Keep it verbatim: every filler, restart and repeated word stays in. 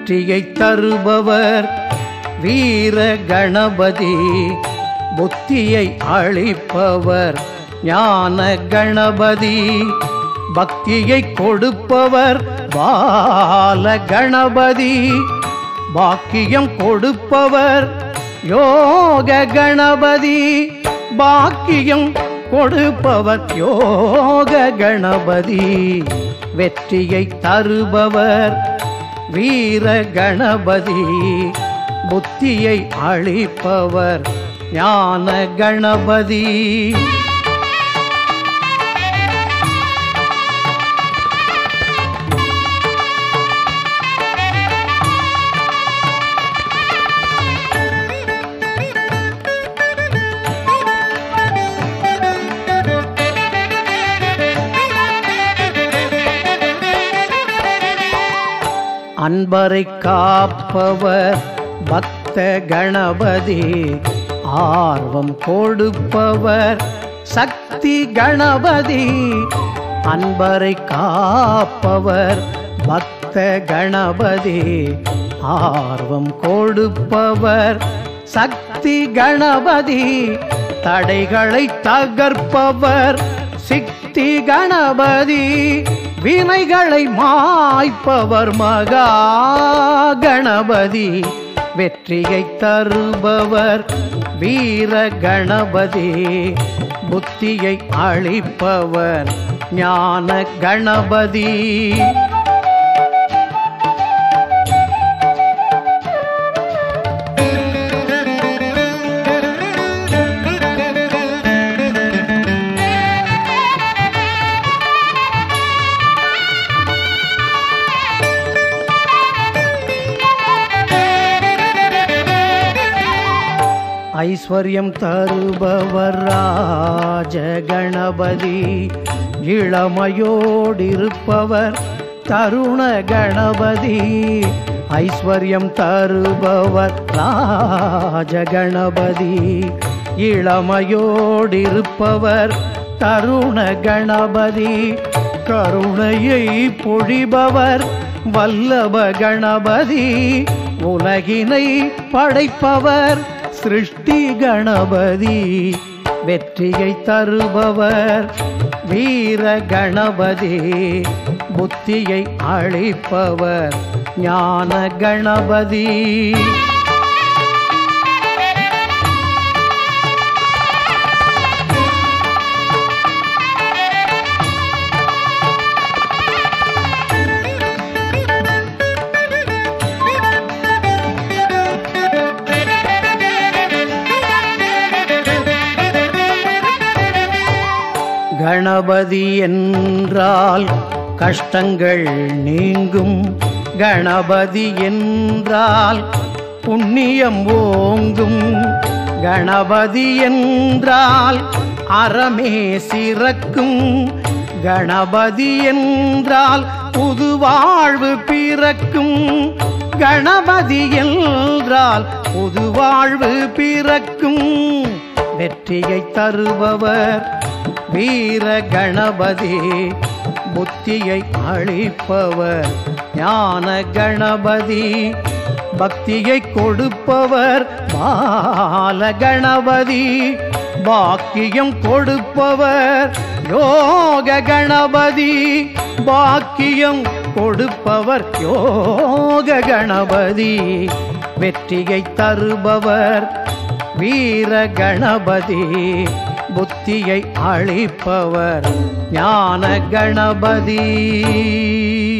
வெற்றியை தருபவர் வீர கணபதி, புத்தியை அளிப்பவர் ஞான கணபதி, பக்தியை கொடுப்பவர் பால கணபதி, பாக்கியம் கொடுப்பவர் யோக கணபதி, பாக்கியம் கொடுப்பவர் யோக கணபதி, வெற்றியை தருபவர் வீர கணபதி, புத்தியை அளிப்பவர் ஞான கணபதி. அன்பரை காப்பவர் பக்த கணபதி, ஆர்வம் கொடுப்பவர் சக்தி கணபதி, அன்பரை காப்பவர் பக்த கணபதி, ஆர்வம் கொடுப்பவர் சக்தி கணபதி, தடைகளை தகர்ப்பவர் சித்தி கணபதி, வினைகளை மாய்ப்பவர் மகா கணபதி, வெற்றியை தருபவர் வீர கணபதி, புத்தியை அளிப்பவர் ஞான கணபதி. ஐஸ்வர்யம் தருபவர் ராஜ கணபதி, இளமையோடிருப்பவர் தருண கணபதி, ஐஸ்வர்யம் தருபவர் ராஜ கணபதி, இளமையோடிருப்பவர் தருண கணபதி, கருணையை பொழிபவர் வல்லப கணபதி, உலகினை படைப்பவர் சிருஷ்டி கணபதி, வெற்றியை தருபவர் வீர கணபதி, புத்தியை அளிப்பவர் ஞான கணபதி. கணபதி என்றால் கஷ்டங்கள் நீங்கும், கணபதி என்றால் புண்ணியம் ஓங்கும், கணபதி என்றால் அறமே சிறக்கும், கணபதி என்றால் புது வாழ்வு பிறக்கும், கணபதி என்றால் புது வாழ்வு பிறக்கும், வெற்றியை தருபவர் வீர கணபதி, புத்தியை அளிப்பவர் ஞான கணபதி, பக்தியை கொடுப்பவர் பால கணபதி, பாக்கியம் கொடுப்பவர் யோக கணபதி, பாக்கியம் கொடுப்பவர் யோக கணபதி, வெற்றியை தருபவர் வீர கணபதி, புத்தியை அளிப்பவர் ஞான கணபதி.